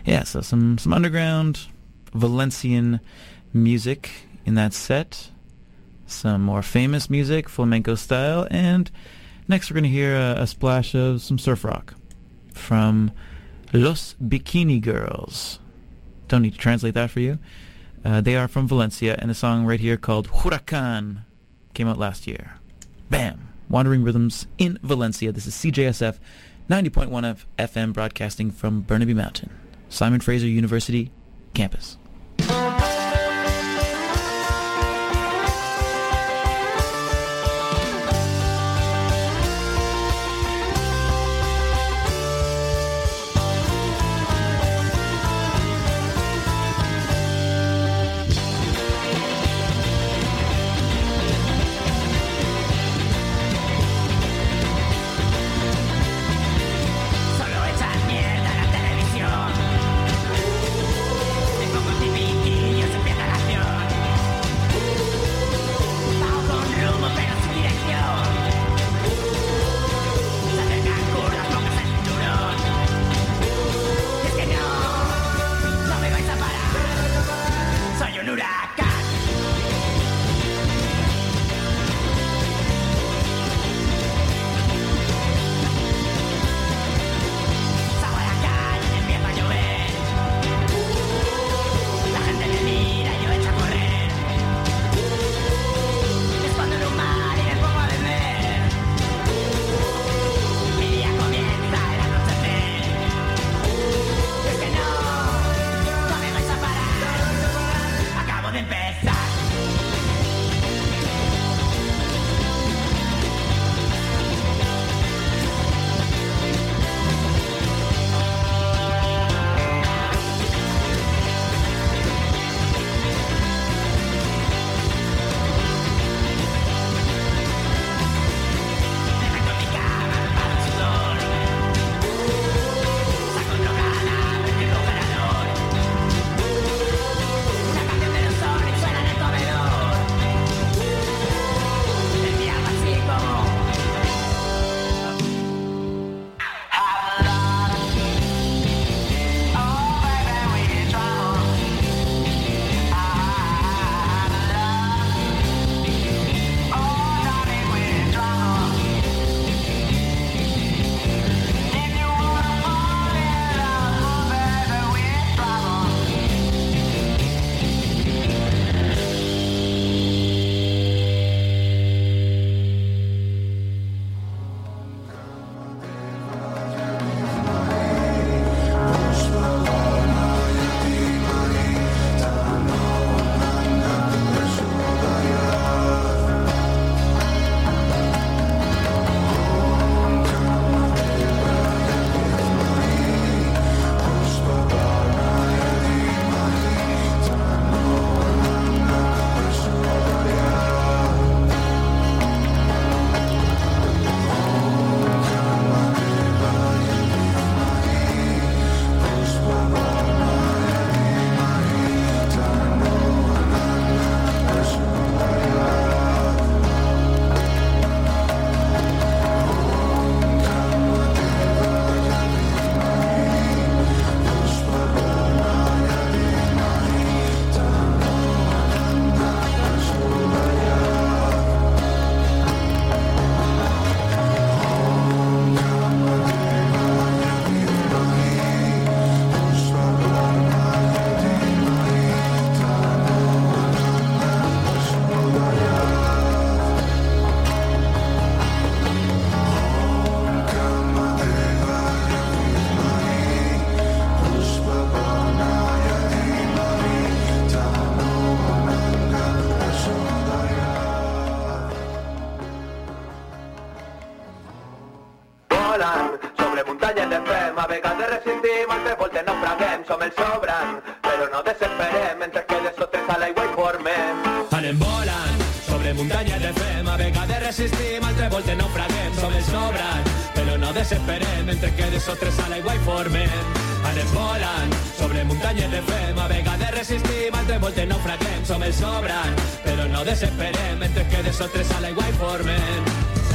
Yeah, so some underground Valencian music in that set. Some more famous music, flamenco style, and next we're going to hear a splash of some surf rock from Los Bikini Girls. Don't need to translate that for you. They are from Valencia, and a song right here called Huracan came out last year. Bam! Wandering Rhythms in Valencia. This is CJSF 90.1 FM broadcasting from Burnaby Mountain, Simon Fraser University campus.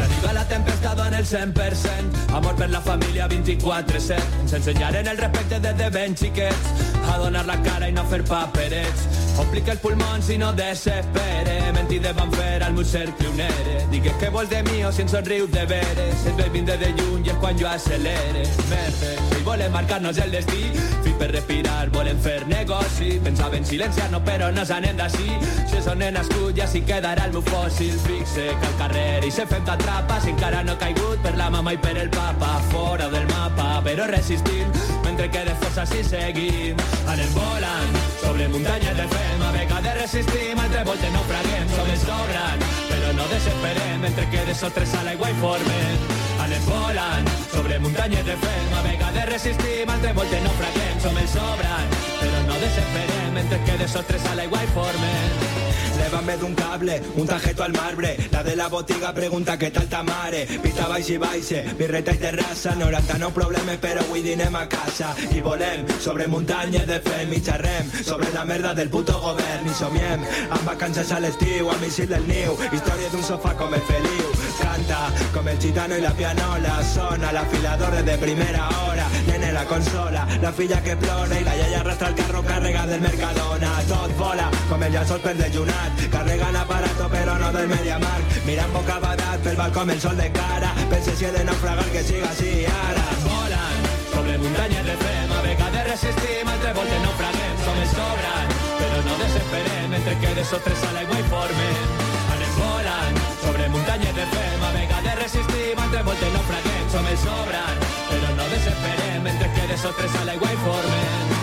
S'arriba la tempesta, dona el 100%. Amor per la família 24/7. Ens ensenyaren el respecte des de ben xiquets, a donar la cara i no fer paperets. Omplic els pulmons i no desespere. Mentides van fer al meu cercle un ere. Digues què vols de mi o si ens somrius de veres. El ve vindre de lluny i és quan jo accelere. Merda, si volem marcar-nos el destí, fins per respirar volem fer negoci. Pensaven silenciar-nos però no s'anem d'ací. Si és on he nascut ja s'hi quedarà el meu fòssil. Fixe que al carrer i se fem t'atrapa. Si encara no he caigut per la mama i per el papa. Fora del mapa però resistint, mentre quede força si seguim. Anem volant sobre muntanyes de fem. A vegades resistim, altres voltes naufraguem. Som els sobran, però no desesperem. Mentre quede sostres a l'aigua i formem. Anem volant sobre muntanyes de fem. A vegades resistim, altres voltes naufraguem. Som els sobran, però no desesperem. Mentre quede sostres a l'aigua i formem. Llévame d'un cable, un tarjeto al marbre. La de la botiga pregunta què tal ta mare. Pista baix i baixe, birreta i terrassa. 99 problemes però avui dinem a casa. I volem sobre muntanyes de fem. I xerrem sobre la merda del puto govern. I somiem amb vacances a l'estiu, a missil del niu. Història d'un sofà com el Feliu. Canta com el gitano i la pianola. Sona l'afilador de primera hora. Nene la consola, la filla que plora. I la iaia arrastra el carro carrega del Mercadona. Tot vola com el llençol per dejunat. Carregan aparato però no del MediaMarkt. Miran boca badat pel balcó el sol de cara. Pense si he de naufragar que siga així ara. Volan sobre muntanyes de fem. A vegades resistim, altres voltes naufraguem. Som els sobran, però no desesperem. Mentre quede sostres a l'aigua i formem. Anem volant sobre muntanyes de fem. A vegades resistim, altres voltes naufraguem. Som els sobran, però no desesperem. Mentre quede sostres a l'aigua i formem.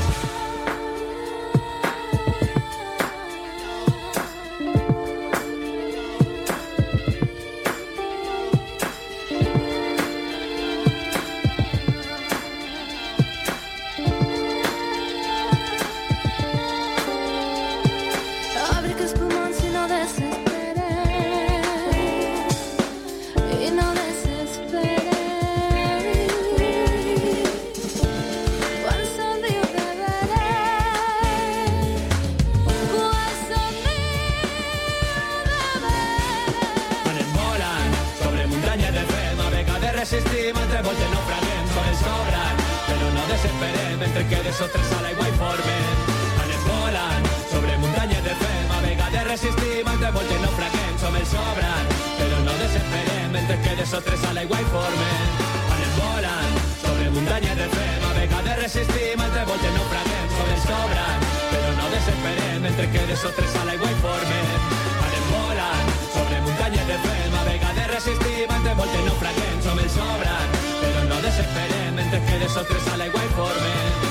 Resistim, altres voltes naufraguem. Som els sobran, però no desesperem. Mentre quede sostres a l'aigua i formem. Anem volant sobre muntanyes de fem. A vegades resistim, altres voltes naufraguem. Som els sobran, però no desesperem. Mentre quede sostres a l'aigua i formem. Anem volant sobre muntanyes de fem. A vegades resistim, altres voltes naufraguem. Som els sobran, però no desesperem. Mentre quede sostres a l'aigua i formem. Anem volant sobre muntanyes de fem. A vegades resistim, altres voltes naufraguem. Som els sobran, però no desesperem. Mentre quede sostres a l'aigua i formem.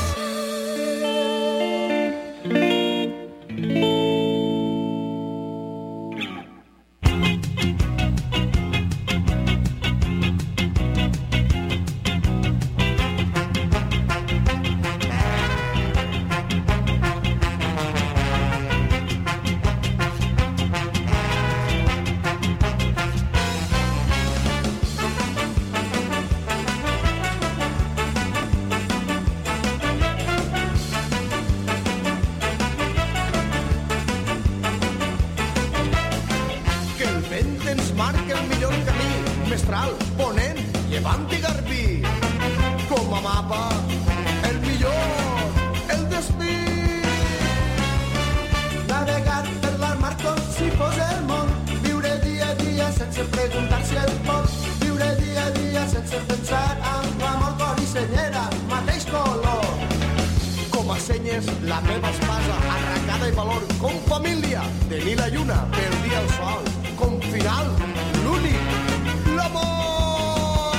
La meva espasa, arrancada i valor, com família, de nit la lluna, per dia el sol, com final, l'únic, l'amor.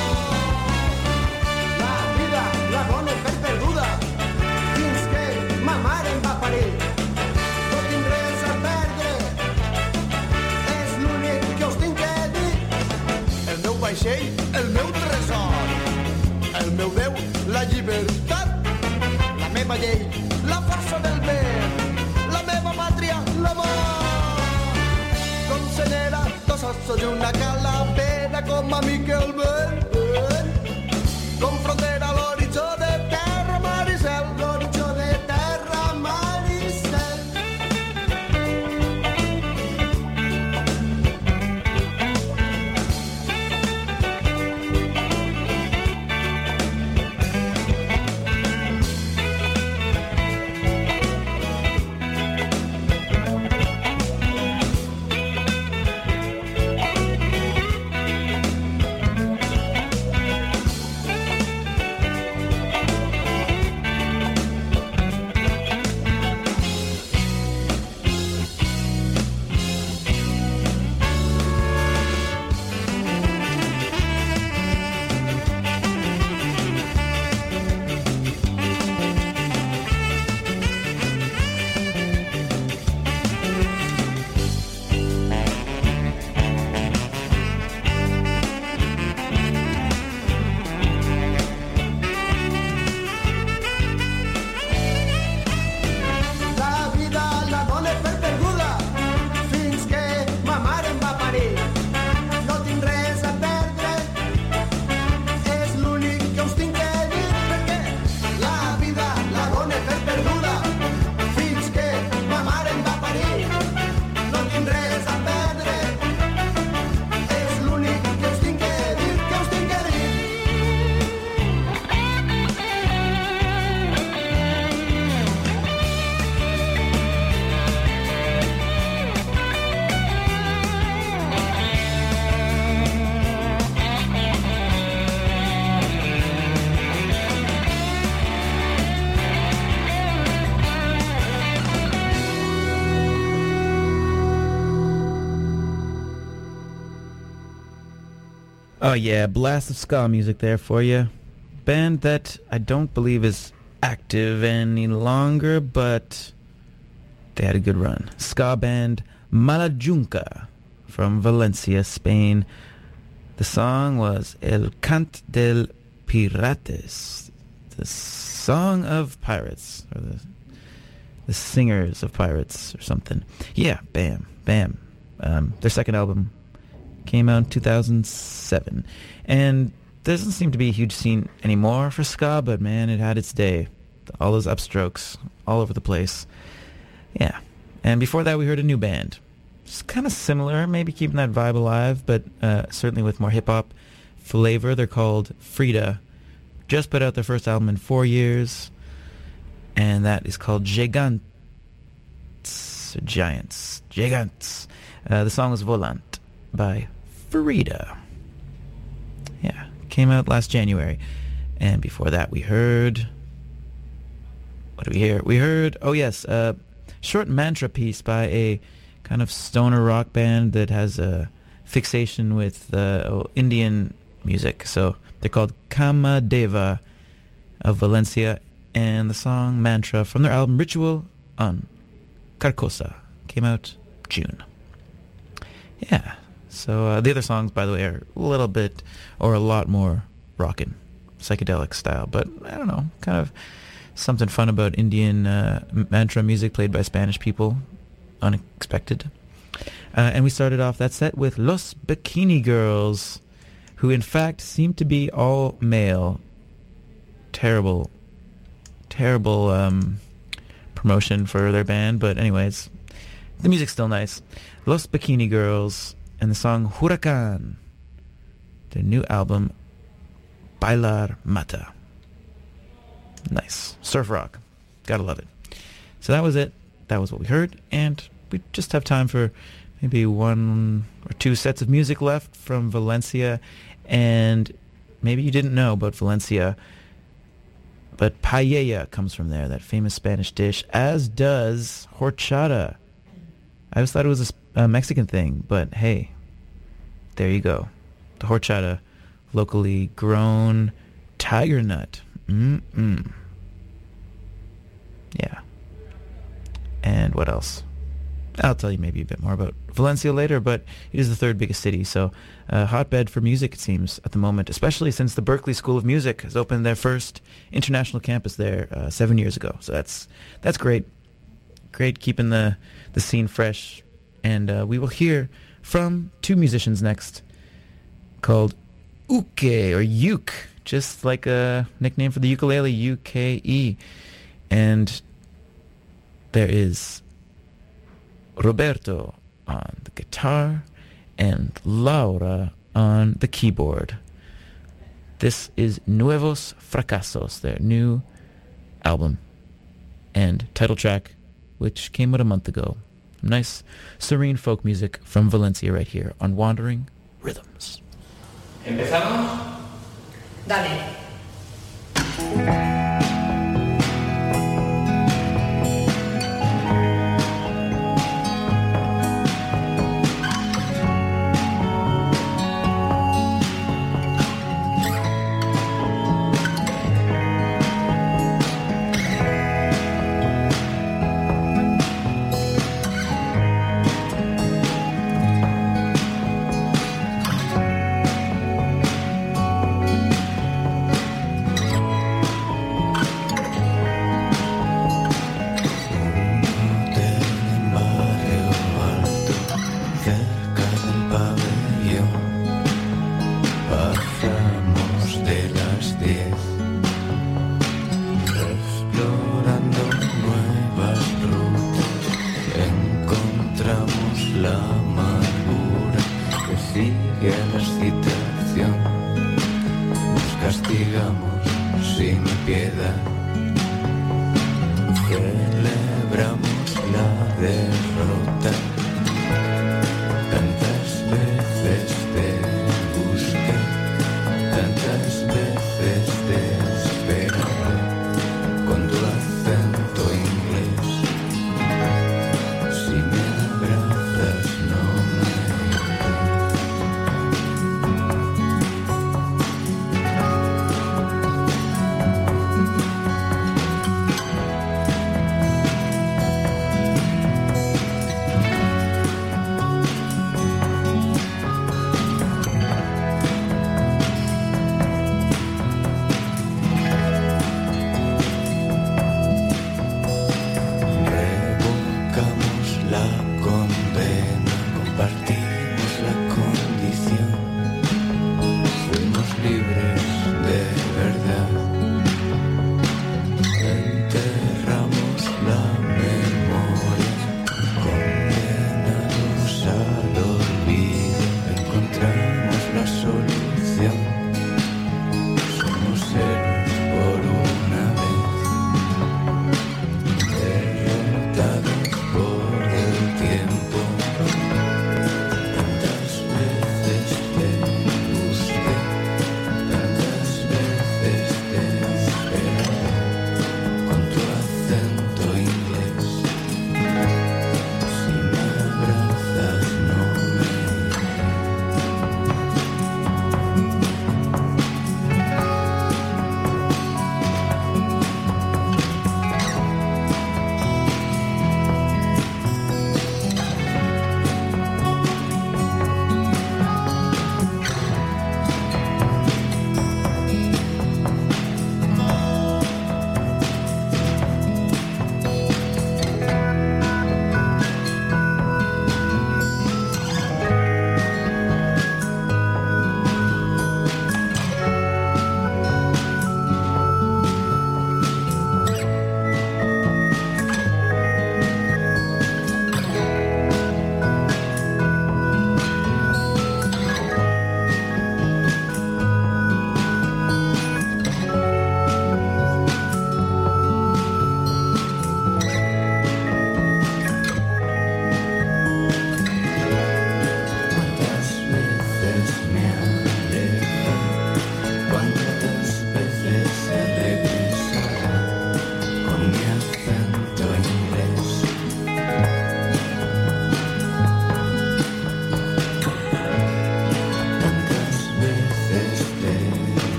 La vida la dona per perduda, fins que ma mare em va parir. No tinc res a perdre, és l'únic que us tinc que dir. El meu vaixell, el meu tresor, el meu Déu, la llibertat, la meva llei, la força del bé, la meva pàtria, l'amor. Com senyera, dos ossos i una calavera, com amic el vent. Com frontera l'horitzó de terra, mar i cel, l'horitzó de terra, mar i cel. Oh yeah, blast of ska music there for you. Band that I don't believe is active any longer, but they had a good run. Ska band Malajunca from Valencia, Spain. The song was El Cant del Pirates, the song of pirates, or the singers of pirates or something. Yeah, bam. Their second album came out in 2007. And there doesn't seem to be a huge scene anymore for ska, but man, it had its day. All those upstrokes all over the place. Yeah. And before that, we heard a new band. It's kind of similar, maybe keeping that vibe alive, but certainly with more hip-hop flavor. They're called Frida. Just put out their first album in 4 years, and that is called Gigantes. Gigantes. The song was Volant by Frida. Yeah, came out last January. And before that, we heard... What did we hear? We heard, a short mantra piece by a kind of stoner rock band that has a fixation with Indian music. So they're called Kamadeva of Valencia, and the song Mantra from their album Ritual on Carcosa came out June. Yeah, so the other songs, by the way, are a little bit or a lot more rockin', psychedelic style, but I don't know, kind of something fun about Indian mantra music played by Spanish people. Unexpected. And we started off that set with Los Bikini Girls, who in fact seem to be all male. Terrible promotion for their band, but anyways, the music's still nice. Los Bikini Girls and the song Huracan, their new album Bailar Mata. Nice. Surf rock. Gotta love it. So that was it. That was what we heard, and we just have time for maybe 1 or 2 sets of music left from Valencia. And maybe you didn't know about Valencia, but paella comes from there, that famous Spanish dish, as does horchata. I always thought it was a Mexican thing, but hey, there you go. The horchata, locally grown tiger nut. Yeah. And what else? I'll tell you maybe a bit more about Valencia later, but it is the 3rd biggest city, so a hotbed for music, it seems, at the moment, especially since the Berkeley School of Music has opened their first international campus there 7 years ago. So that's great. Great keeping the scene fresh. And we will hear from 2 musicians next called Uke, or Uke, just like a nickname for the ukulele, U-K-E. And there is Roberto on the guitar and Laura on the keyboard. This is Nuevos Fracasos, their new album and title track, which came out a month ago. Nice, serene folk music from Valencia right here on Wandering Rhythms. ¿Empezamos? Dale.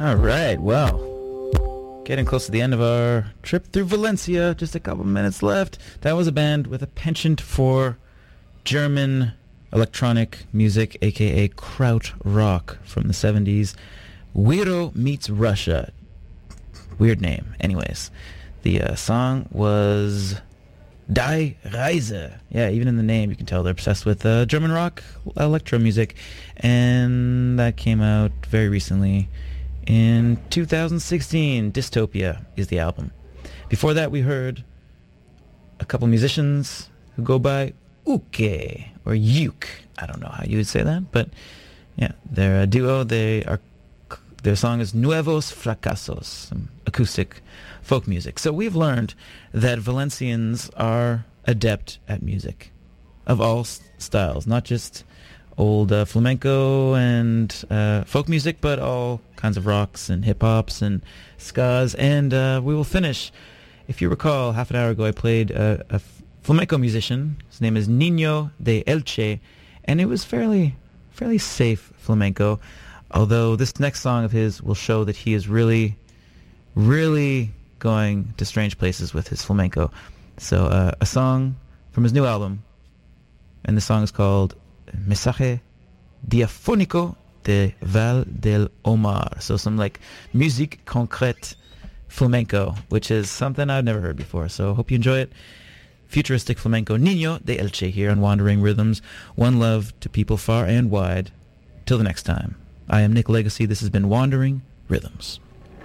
All right, well, getting close to the end of our trip through Valencia. Just a couple minutes left. That was a band with a penchant for German electronic music, a.k.a. Krautrock from the 70s. Weirdo Meets Russia. Weird name. Anyways, the song was Die Reise. Yeah, even in the name you can tell they're obsessed with German rock, electro music. And that came out very recently. In 2016, Dystopia is the album. Before that, we heard a couple musicians who go by Uke, or Uke. I don't know how you would say that, but yeah, they're a duo. Their song is Nuevos Fracasos, some acoustic folk music. So we've learned that Valencians are adept at music of all styles, not just old flamenco and folk music, but all kinds of rocks and hip-hops and skas. And we will finish. If you recall, half an hour ago I played a flamenco musician. His name is Nino de Elche, and it was fairly safe flamenco, although this next song of his will show that he is really, really going to strange places with his flamenco. So a song from his new album, and the song is called Mensaje Diafónico de Val del Omar. So some like musique concrète flamenco, which is something I've never heard before. So hope you enjoy it. Futuristic flamenco, Nino de Elche here on Wandering Rhythms. One love to people far and wide. Till the next time. I am Nick Legacy. This has been Wandering Rhythms.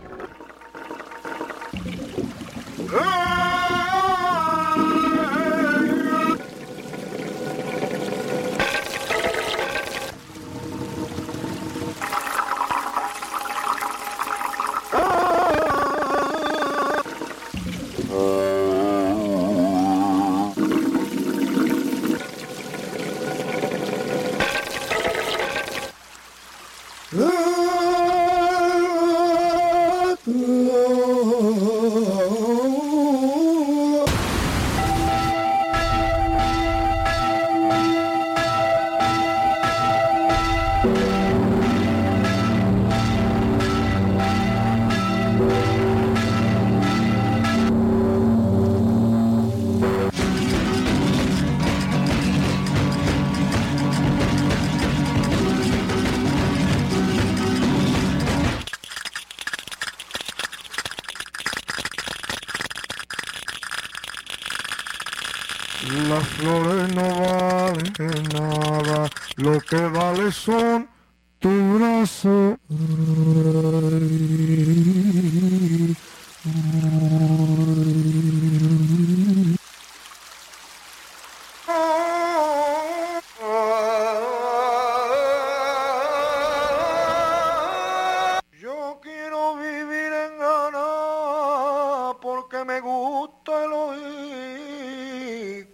Las flores no valen nada, lo que vale son tu brazo. Yo quiero vivir en Gana porque me gusta el oír.